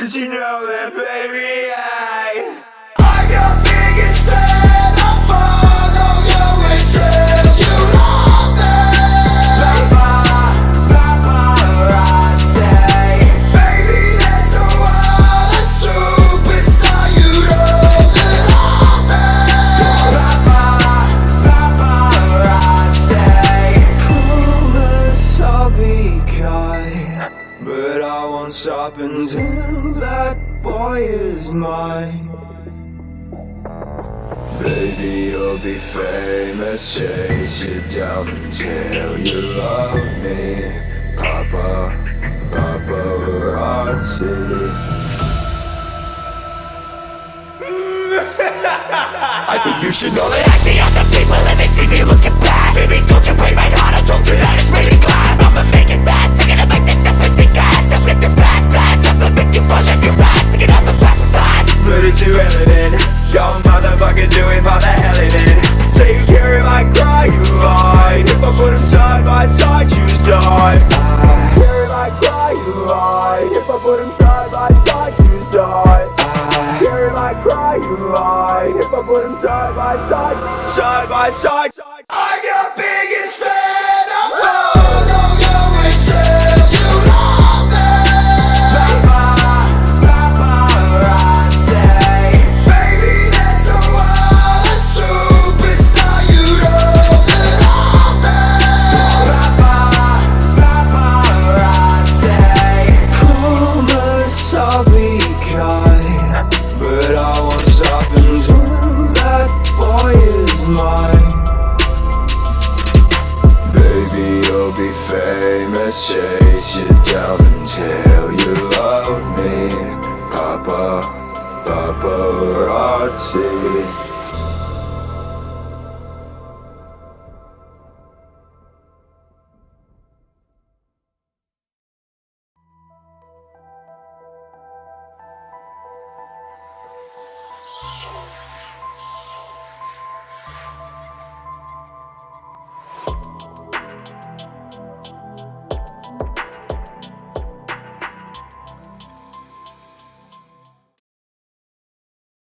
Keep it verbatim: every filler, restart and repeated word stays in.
'cause you know that, baby, I I'm your biggest fan. I'll follow you until you love me. Paparazzi, baby, there's no other superstar you know that I'm Paparazzi, promise I'll be kind, but I won't stop until that boy is mine. Baby, you'll be famous, chase you down until you love me. Papa, paparazzi. I think you should know that I see other people and they see me looking bad. Baby, don't you break my heart, I told you that it's really glad. I'ma make it fast, sing it up like the death with the gas. Now flip your past, past, I'm gonna make you fall like your ass. Sing it up and pass it on. But it's irrelevant, y'all motherfuckers do it for the hell in it. Say you care if I cry, you lie. If I put them side by side, choose die. I care if I cry, you lie. If I put them side by side, choose die. I care if I cry, you lie. If I put them side by side, side by side. I'm your biggest fan. I'll follow you until you love me. Paparazzi, baby, there's no other superstar you know that I'm Paparazzi, promise I'll be kind, but I won't stop until that boy is mine. Baby, you'll be famous, chase you down until you love me. Papa, paparazzi.